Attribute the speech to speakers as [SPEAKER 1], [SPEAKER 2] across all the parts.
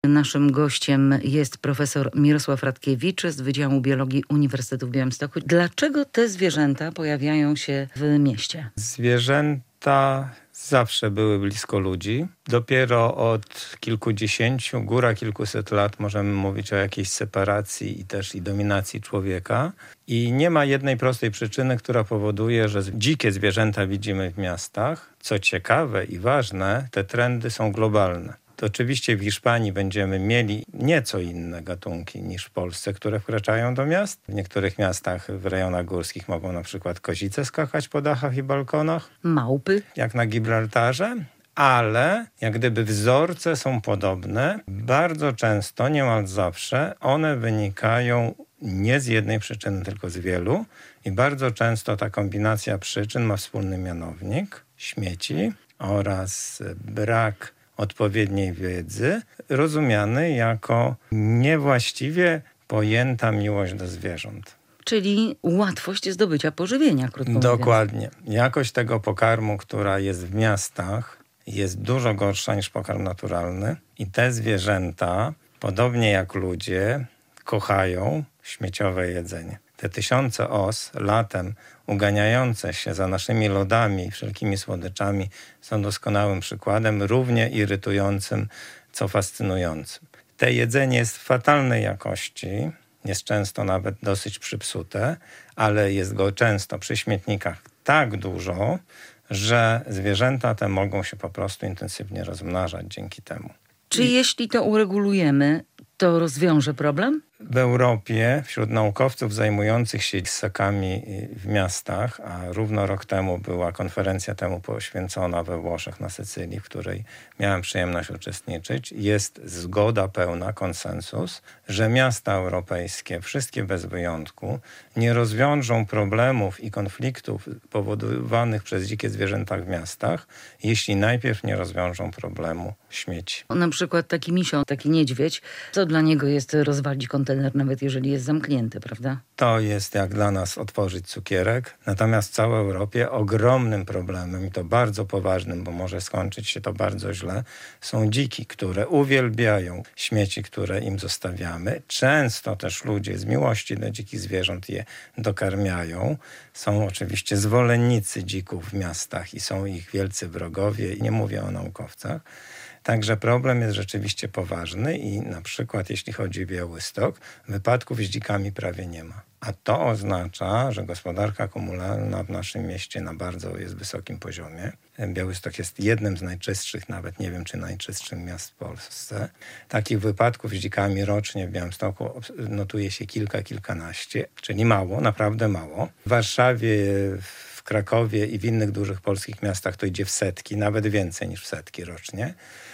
[SPEAKER 1] Naszym gościem jest profesor Mirosław Radkiewicz z Wydziału Biologii Uniwersytetu w Białymstoku. Dlaczego te zwierzęta pojawiają się w mieście?
[SPEAKER 2] Zwierzęta zawsze były blisko ludzi. Dopiero od kilkudziesięciu, góra kilkuset lat możemy mówić o jakiejś separacji i dominacji człowieka. I nie ma jednej prostej przyczyny, która powoduje, że dzikie zwierzęta widzimy w miastach. Co ciekawe i ważne, te trendy są globalne. To oczywiście w Hiszpanii będziemy mieli nieco inne gatunki niż w Polsce, które wkraczają do miast. W niektórych miastach w rejonach górskich mogą na przykład kozice skakać po dachach i balkonach.
[SPEAKER 1] Małpy.
[SPEAKER 2] Jak na Gibraltarze. Ale jak gdyby wzorce są podobne. Bardzo często, niemal zawsze, one wynikają nie z jednej przyczyny, tylko z wielu. I bardzo często ta kombinacja przyczyn ma wspólny mianownik. Śmieci oraz brak odpowiedniej wiedzy, rozumiany jako niewłaściwie pojęta miłość do zwierząt.
[SPEAKER 1] Czyli łatwość zdobycia pożywienia, krótko mówiąc.
[SPEAKER 2] Dokładnie. Jakość tego pokarmu, która jest w miastach, jest dużo gorsza niż pokarm naturalny. I te zwierzęta, podobnie jak ludzie, kochają śmieciowe jedzenie. Te tysiące os latem uganiające się za naszymi lodami i wszelkimi słodyczami są doskonałym przykładem, równie irytującym, co fascynującym. Te jedzenie jest fatalnej jakości, jest często nawet dosyć przypsute, ale jest go często przy śmietnikach tak dużo, że zwierzęta te mogą się po prostu intensywnie rozmnażać dzięki temu.
[SPEAKER 1] Czy jeśli to uregulujemy, to rozwiąże problem?
[SPEAKER 2] W Europie wśród naukowców zajmujących się ssakami w miastach, a równo rok temu była konferencja temu poświęcona we Włoszech na Sycylii, w której miałem przyjemność uczestniczyć, jest zgoda pełna, konsensus, że miasta europejskie, wszystkie bez wyjątku, nie rozwiążą problemów i konfliktów powodowanych przez dzikie zwierzęta w miastach, jeśli najpierw nie rozwiążą problemu śmieci.
[SPEAKER 1] Na przykład taki misio, taki niedźwiedź, co dla niego jest rozwalić kontener, nawet jeżeli jest zamknięty, prawda?
[SPEAKER 2] To jest jak dla nas otworzyć cukierek. Natomiast w całej Europie ogromnym problemem, i to bardzo poważnym, bo może skończyć się to bardzo źle, są dziki, które uwielbiają śmieci, które im zostawiamy. Często też ludzie z miłości do dzikich zwierząt je dokarmiają. Są oczywiście zwolennicy dzików w miastach i są ich wielcy wrogowie. I nie mówię o naukowcach. Także problem jest rzeczywiście poważny i na przykład jeśli chodzi o Białystok, wypadków z dzikami prawie nie ma. A to oznacza, że gospodarka komunalna w naszym mieście na bardzo jest wysokim poziomie. Białystok jest jednym z najczystszych, nawet nie wiem czy najczystszym miast w Polsce. Takich wypadków z dzikami rocznie w Białymstoku notuje się kilkanaście, czyli mało, naprawdę mało. W Warszawie, w Krakowie i w innych dużych polskich miastach to idzie w setki, nawet więcej niż w setki rocznie.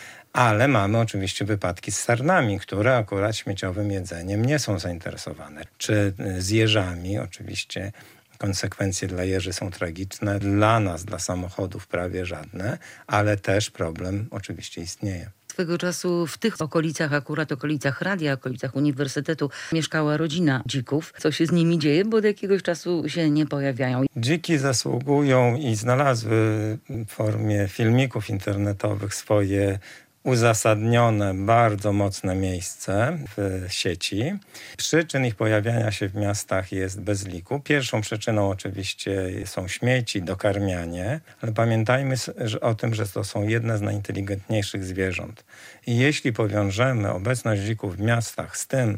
[SPEAKER 2] Ale mamy oczywiście wypadki z sarnami, które akurat śmieciowym jedzeniem nie są zainteresowane. Czy z jeżami, oczywiście konsekwencje dla jeży są tragiczne, dla nas, dla samochodów prawie żadne, ale też problem oczywiście istnieje.
[SPEAKER 1] Swego czasu w tych okolicach, akurat okolicach radia, okolicach uniwersytetu, mieszkała rodzina dzików. Co się z nimi dzieje, bo od jakiegoś czasu się nie pojawiają.
[SPEAKER 2] Dziki zasługują i znalazły w formie filmików internetowych swoje uzasadnione, bardzo mocne miejsce w sieci. Przyczyn ich pojawiania się w miastach jest bez liku. Pierwszą przyczyną oczywiście są śmieci, dokarmianie, ale pamiętajmy o tym, że to są jedne z najinteligentniejszych zwierząt. I jeśli powiążemy obecność dzików w miastach z tym,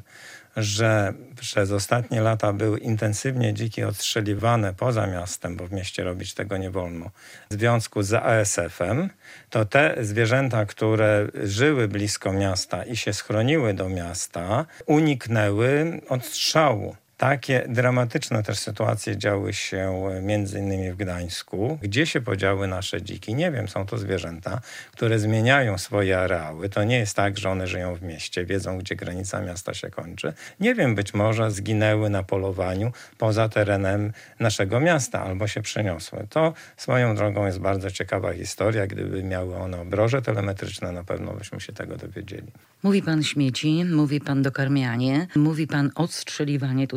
[SPEAKER 2] że przez ostatnie lata były intensywnie dziki odstrzeliwane poza miastem, bo w mieście robić tego nie wolno, w związku z ASF-em, to te zwierzęta, które żyły blisko miasta i się schroniły do miasta, uniknęły odstrzału. Takie dramatyczne też sytuacje działy się między innymi w Gdańsku. Gdzie się podziały nasze dziki? Nie wiem, są to zwierzęta, które zmieniają swoje areały. To nie jest tak, że one żyją w mieście, wiedzą, gdzie granica miasta się kończy. Nie wiem, być może zginęły na polowaniu poza terenem naszego miasta albo się przeniosły. To swoją drogą jest bardzo ciekawa historia. Gdyby miały one obroże telemetryczne, na pewno byśmy się tego dowiedzieli.
[SPEAKER 1] Mówi pan śmieci, mówi pan dokarmianie, mówi pan odstrzeliwanie. Tutaj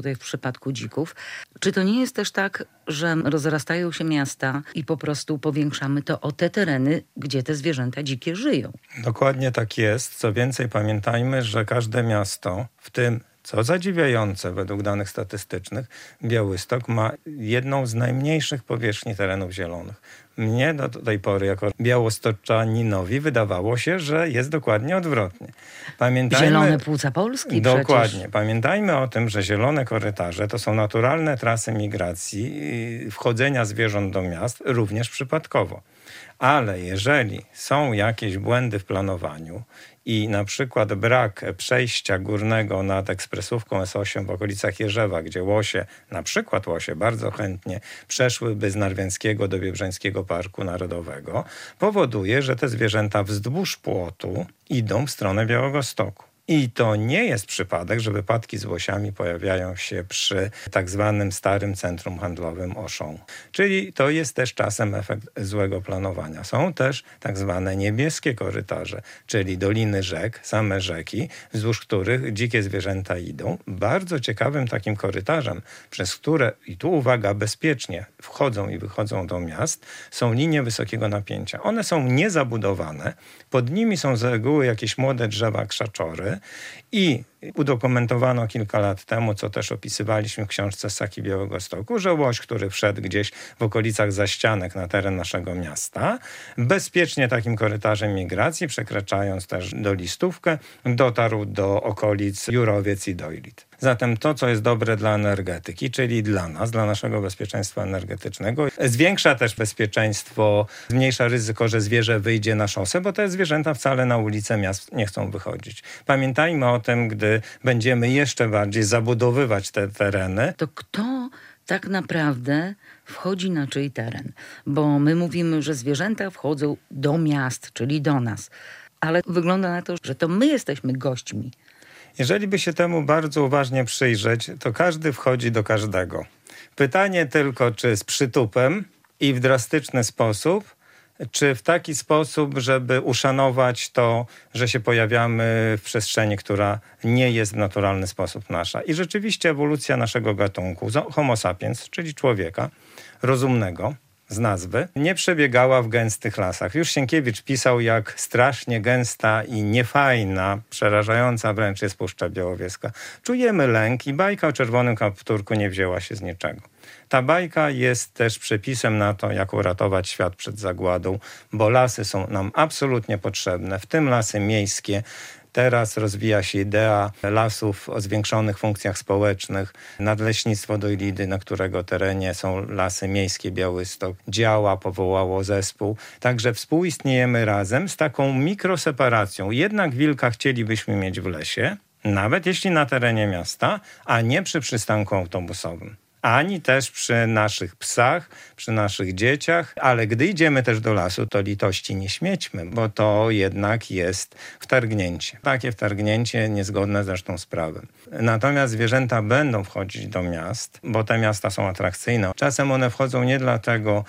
[SPEAKER 1] tutaj w przypadku dzików. Czy to nie jest też tak, że rozrastają się miasta i po prostu powiększamy to o te tereny, gdzie te zwierzęta dzikie żyją?
[SPEAKER 2] Dokładnie tak jest. Co więcej, pamiętajmy, że każde miasto, w tym, co zadziwiające według danych statystycznych, Białystok ma jedną z najmniejszych powierzchni terenów zielonych. Mnie do tej pory, jako białostoczaninowi, wydawało się, że jest dokładnie odwrotnie.
[SPEAKER 1] Zielone płuca Polski
[SPEAKER 2] Dokładnie.
[SPEAKER 1] przecież.
[SPEAKER 2] Pamiętajmy o tym, że zielone korytarze to są naturalne trasy migracji i wchodzenia zwierząt do miast, również przypadkowo. Ale jeżeli są jakieś błędy w planowaniu i na przykład brak przejścia górnego nad ekspresówką S8 w okolicach Jerzewa, gdzie łosie, na przykład łosie, bardzo chętnie przeszłyby z Narwiańskiego do Biebrzańskiego Parku Narodowego, powoduje, że te zwierzęta wzdłuż płotu idą w stronę Białegostoku. I to nie jest przypadek, że wypadki z łosiami pojawiają się przy tak zwanym starym centrum handlowym Auchan. Czyli to jest też czasem efekt złego planowania. Są też tak zwane niebieskie korytarze, czyli doliny rzek, same rzeki, wzdłuż których dzikie zwierzęta idą. Bardzo ciekawym takim korytarzem, przez które, i tu uwaga, bezpiecznie wchodzą i wychodzą do miast, są linie wysokiego napięcia. One są niezabudowane, pod nimi są z reguły jakieś młode drzewa krzaczory, i udokumentowano kilka lat temu, co też opisywaliśmy w książce Ssaki Białegostoku, że łoś, który wszedł gdzieś w okolicach zaścianek na teren naszego miasta, bezpiecznie takim korytarzem migracji, przekraczając też do Listówkę, dotarł do okolic Jurowiec i Dojlit. Zatem to, co jest dobre dla energetyki, czyli dla nas, dla naszego bezpieczeństwa energetycznego, zwiększa też bezpieczeństwo, zmniejsza ryzyko, że zwierzę wyjdzie na szosę, bo te zwierzęta wcale na ulice miast nie chcą wychodzić. Pamiętajmy o tym, gdy będziemy jeszcze bardziej zabudowywać te tereny.
[SPEAKER 1] To kto tak naprawdę wchodzi na czyj teren? Bo my mówimy, że zwierzęta wchodzą do miast, czyli do nas. Ale wygląda na to, że to my jesteśmy gośćmi.
[SPEAKER 2] Jeżeli by się temu bardzo uważnie przyjrzeć, to każdy wchodzi do każdego. Pytanie tylko, czy z przytupem i w drastyczny sposób, czy w taki sposób, żeby uszanować to, że się pojawiamy w przestrzeni, która nie jest w naturalny sposób nasza. I rzeczywiście ewolucja naszego gatunku, Homo sapiens, czyli człowieka rozumnego, z nazwy, nie przebiegała w gęstych lasach. Już Sienkiewicz pisał, jak strasznie gęsta i niefajna, przerażająca wręcz jest Puszcza Białowieska. Czujemy lęk i bajka o czerwonym kapturku nie wzięła się z niczego. Ta bajka jest też przepisem na to, jak uratować świat przed zagładą, bo lasy są nam absolutnie potrzebne, w tym lasy miejskie. Teraz rozwija się idea lasów o zwiększonych funkcjach społecznych. Nadleśnictwo Dojlidy, na którego terenie są lasy miejskie Białystok, działa, powołało zespół. Także współistniejemy razem z taką mikroseparacją. Jednak wilka chcielibyśmy mieć w lesie, nawet jeśli na terenie miasta, a nie przy przystanku autobusowym. Ani też przy naszych psach, przy naszych dzieciach, ale gdy idziemy też do lasu, to litości nie śmiećmy, bo to jednak jest wtargnięcie. Takie wtargnięcie niezgodne zresztą z prawem. Natomiast zwierzęta będą wchodzić do miast, bo te miasta są atrakcyjne. Czasem one wchodzą nie dlatego,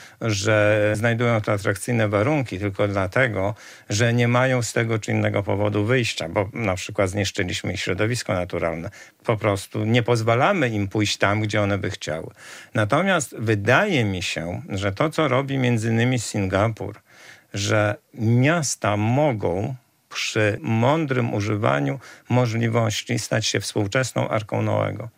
[SPEAKER 2] że znajdują te atrakcyjne warunki, tylko dlatego, że nie mają z tego czy innego powodu wyjścia, bo na przykład zniszczyliśmy ich środowisko naturalne. Po prostu nie pozwalamy im pójść tam, gdzie one by chciały. Natomiast wydaje mi się, że to, co robi między innymi Singapur, że miasta mogą przy mądrym używaniu możliwości stać się współczesną Arką Noego.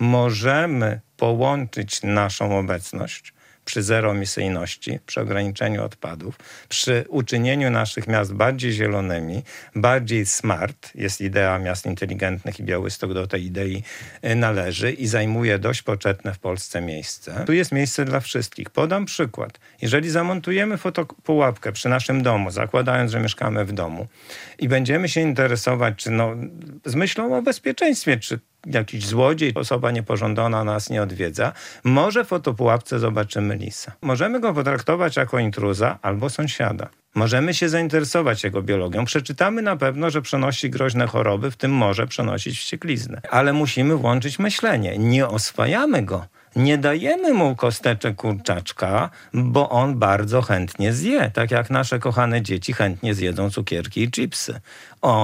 [SPEAKER 2] Możemy połączyć naszą obecność przy zeroemisyjności, przy ograniczeniu odpadów, przy uczynieniu naszych miast bardziej zielonymi, bardziej smart, jest idea miast inteligentnych i Białystok do tej idei należy i zajmuje dość poczetne w Polsce miejsce. Tu jest miejsce dla wszystkich. Podam przykład. Jeżeli zamontujemy fotopułapkę przy naszym domu, zakładając, że mieszkamy w domu i będziemy się interesować, czy z myślą o bezpieczeństwie, czy jakiś złodziej, osoba niepożądana nas nie odwiedza, może w fotopułapce zobaczymy lisa. Możemy go potraktować jako intruza albo sąsiada. Możemy się zainteresować jego biologią. Przeczytamy na pewno, że przenosi groźne choroby, w tym może przenosić wściekliznę. Ale musimy włączyć myślenie. Nie oswajamy go. Nie dajemy mu kosteczek kurczaczka, bo on bardzo chętnie zje. Tak jak nasze kochane dzieci chętnie zjedzą cukierki i chipsy. On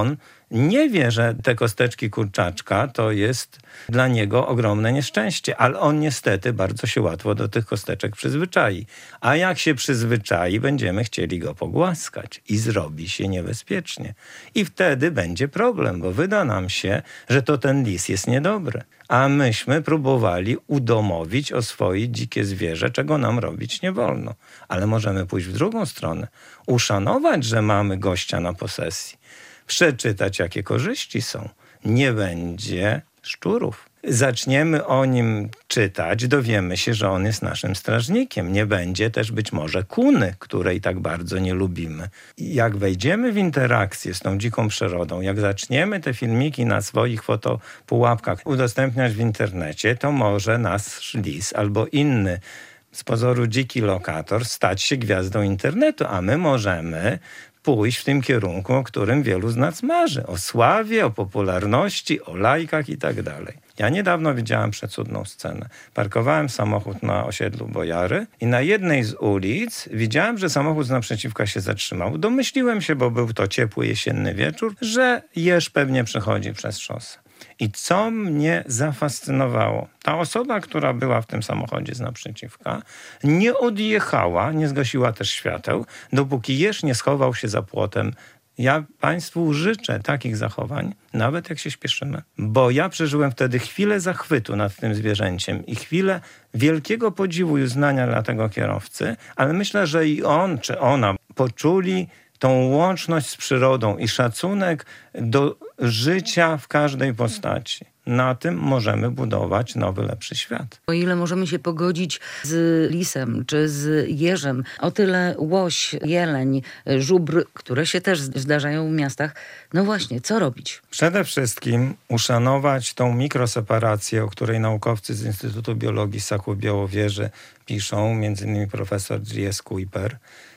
[SPEAKER 2] nie wie, że te kosteczki kurczaczka to jest dla niego ogromne nieszczęście, ale on niestety bardzo się łatwo do tych kosteczek przyzwyczai. A jak się przyzwyczai, będziemy chcieli go pogłaskać i zrobi się niebezpiecznie. I wtedy będzie problem, bo wyda nam się, że to ten lis jest niedobry. A myśmy próbowali udomowić, oswoić dzikie zwierzę, czego nam robić nie wolno. Ale możemy pójść w drugą stronę. Uszanować, że mamy gościa na posesji. Przeczytać, jakie korzyści są. Nie będzie szczurów. Zaczniemy o nim czytać, dowiemy się, że on jest naszym strażnikiem. Nie będzie też być może kuny, której tak bardzo nie lubimy. I jak wejdziemy w interakcję z tą dziką przyrodą, jak zaczniemy te filmiki na swoich fotopułapkach udostępniać w internecie, to może nasz lis albo inny z pozoru dziki lokator stać się gwiazdą internetu, a my możemy pójść w tym kierunku, o którym wielu z nas marzy. O sławie, o popularności, o lajkach i tak dalej. Ja niedawno widziałem przecudną scenę. Parkowałem samochód na osiedlu Bojary i na jednej z ulic widziałem, że samochód z naprzeciwka się zatrzymał. Domyśliłem się, bo był to ciepły jesienny wieczór, że jeż pewnie przechodzi przez szosę. I co mnie zafascynowało? Ta osoba, która była w tym samochodzie z naprzeciwka, nie odjechała, nie zgasiła też świateł, dopóki jeż nie schował się za płotem. Ja Państwu życzę takich zachowań, nawet jak się śpieszymy. Bo ja przeżyłem wtedy chwilę zachwytu nad tym zwierzęciem i chwilę wielkiego podziwu i uznania dla tego kierowcy, ale myślę, że i on czy ona poczuli tą łączność z przyrodą i szacunek do życia w każdej postaci. Na tym możemy budować nowy, lepszy świat.
[SPEAKER 1] O ile możemy się pogodzić z lisem czy z jeżem, o tyle łoś, jeleń, żubr, które się też zdarzają w miastach. No właśnie, co robić?
[SPEAKER 2] Przede wszystkim uszanować tą mikroseparację, o której naukowcy z Instytutu Biologii Saku Białowieży piszą, między innymi profesor J.S. Kuiper.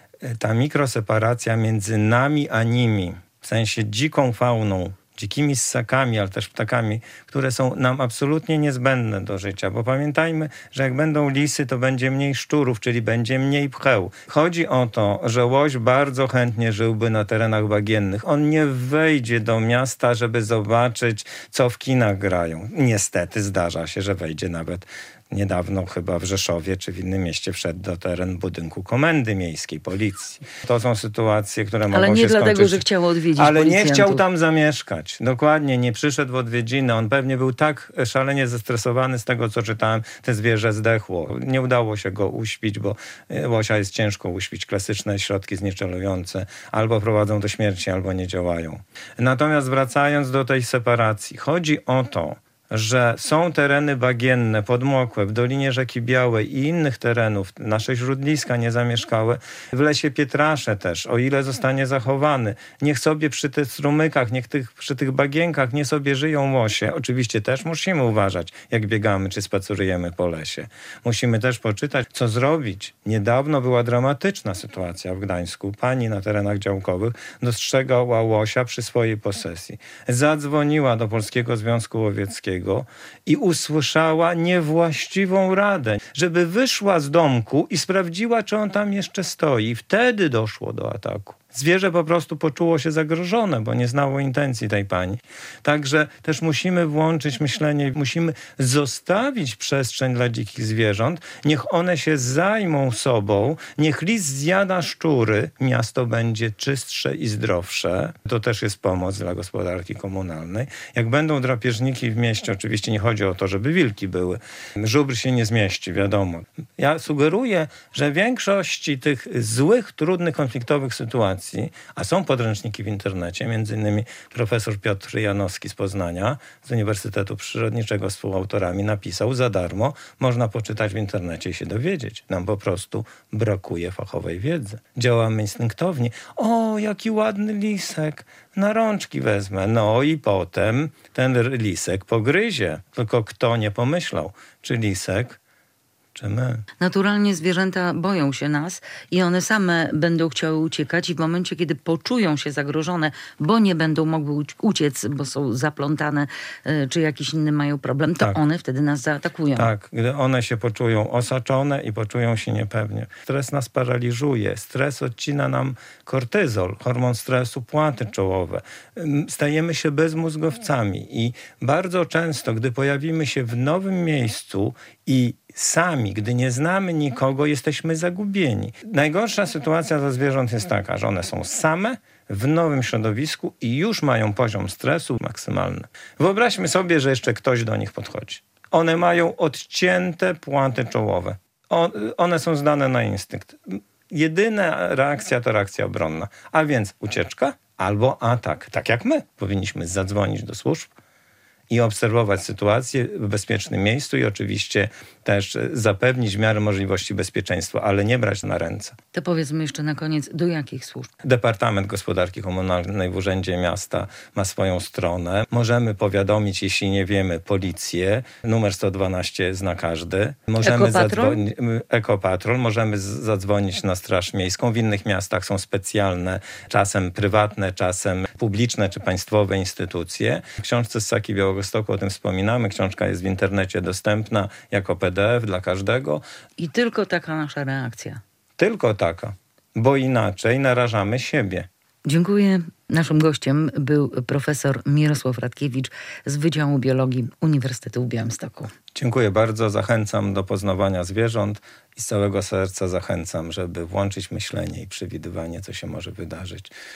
[SPEAKER 2] Ta mikroseparacja między nami a nimi, w sensie dziką fauną, dzikimi ssakami, ale też ptakami, które są nam absolutnie niezbędne do życia. Bo pamiętajmy, że jak będą lisy, to będzie mniej szczurów, czyli będzie mniej pcheł. Chodzi o to, że łoś bardzo chętnie żyłby na terenach bagiennych. On nie wejdzie do miasta, żeby zobaczyć, co w kinach grają. Niestety zdarza się, że wejdzie nawet niedawno chyba w Rzeszowie czy w innym mieście wszedł do teren budynku Komendy Miejskiej, Policji. To są sytuacje, które mogą się skończyć.
[SPEAKER 1] Ale nie dlatego, że chciał odwiedzić
[SPEAKER 2] Ale
[SPEAKER 1] policjantów.
[SPEAKER 2] nie chciał tam zamieszkać. Dokładnie, nie przyszedł w odwiedziny. On pewnie był tak szalenie zestresowany z tego, co czytałem. Te zwierzę zdechło. Nie udało się go uśpić, bo łosia jest ciężko uśpić. Klasyczne środki znieczelujące albo prowadzą do śmierci, albo nie działają. Natomiast wracając do tej separacji. Chodzi o to, że są tereny bagienne, podmokłe, w Dolinie Rzeki Białej i innych terenów, nasze źródliska niezamieszkałe, w lesie Pietrasze też, o ile zostanie zachowany. Niech sobie przy tych strumykach, przy tych bagienkach nie sobie żyją łosie. Oczywiście też musimy uważać, jak biegamy czy spacerujemy po lesie. Musimy też poczytać, co zrobić. Niedawno była dramatyczna sytuacja w Gdańsku. Pani na terenach działkowych dostrzegała łosia przy swojej posesji. Zadzwoniła do Polskiego Związku Łowieckiego i usłyszała niewłaściwą radę, żeby wyszła z domku i sprawdziła, czy on tam jeszcze stoi. I wtedy doszło do ataku. Zwierzę po prostu poczuło się zagrożone, bo nie znało intencji tej pani. Także też musimy włączyć myślenie, musimy zostawić przestrzeń dla dzikich zwierząt. Niech one się zajmą sobą, niech lis zjada szczury, miasto będzie czystsze i zdrowsze. To też jest pomoc dla gospodarki komunalnej. Jak będą drapieżniki w mieście, oczywiście nie chodzi o to, żeby wilki były. Żubr się nie zmieści, wiadomo. Ja sugeruję, że w większości tych złych, trudnych, konfliktowych sytuacji, a są podręczniki w internecie, między innymi profesor Piotr Janowski z Poznania, z Uniwersytetu Przyrodniczego z współautorami napisał za darmo, można poczytać w internecie i się dowiedzieć. Nam po prostu brakuje fachowej wiedzy. Działamy instynktownie. O, jaki ładny lisek, na rączki wezmę. No i potem ten lisek pogryzie. Tylko kto nie pomyślał, czy lisek czy my.
[SPEAKER 1] Naturalnie zwierzęta boją się nas i one same będą chciały uciekać i w momencie, kiedy poczują się zagrożone, bo nie będą mogły uciec, bo są zaplątane, czy jakiś inny mają problem, to one wtedy nas zaatakują.
[SPEAKER 2] Tak, gdy one się poczują osaczone i poczują się niepewnie. Stres nas paraliżuje, stres odcina nam kortyzol, hormon stresu, płaty czołowe. Stajemy się bezmózgowcami i bardzo często, gdy pojawimy się w nowym miejscu i sami, gdy nie znamy nikogo, jesteśmy zagubieni. Najgorsza sytuacja dla zwierząt jest taka, że one są same w nowym środowisku i już mają poziom stresu maksymalny. Wyobraźmy sobie, że jeszcze ktoś do nich podchodzi. One mają odcięte płaty czołowe. One są zdane na instynkt. Jedyna reakcja to reakcja obronna. A więc ucieczka albo atak. Tak jak my. Powinniśmy zadzwonić do służb i obserwować sytuację w bezpiecznym miejscu i oczywiście też zapewnić w miarę możliwości bezpieczeństwa, ale nie brać na ręce.
[SPEAKER 1] To powiedzmy jeszcze na koniec, do jakich służb?
[SPEAKER 2] Departament Gospodarki Komunalnej w Urzędzie Miasta ma swoją stronę. Możemy powiadomić, jeśli nie wiemy, policję. Numer 112 zna każdy. Możemy Ekopatrol. Możemy zadzwonić na Straż Miejską. W innych miastach są specjalne, czasem prywatne, czasem publiczne czy państwowe instytucje. W książce Ssaki Białegostoku o tym wspominamy. Książka jest w internecie dostępna jako PDF dla każdego.
[SPEAKER 1] I tylko taka nasza reakcja.
[SPEAKER 2] Tylko taka, bo inaczej narażamy siebie.
[SPEAKER 1] Dziękuję. Naszym gościem był profesor Mirosław Radkiewicz z Wydziału Biologii Uniwersytetu w Białymstoku.
[SPEAKER 2] Dziękuję bardzo. Zachęcam do poznawania zwierząt i z całego serca zachęcam, żeby włączyć myślenie i przewidywanie, co się może wydarzyć.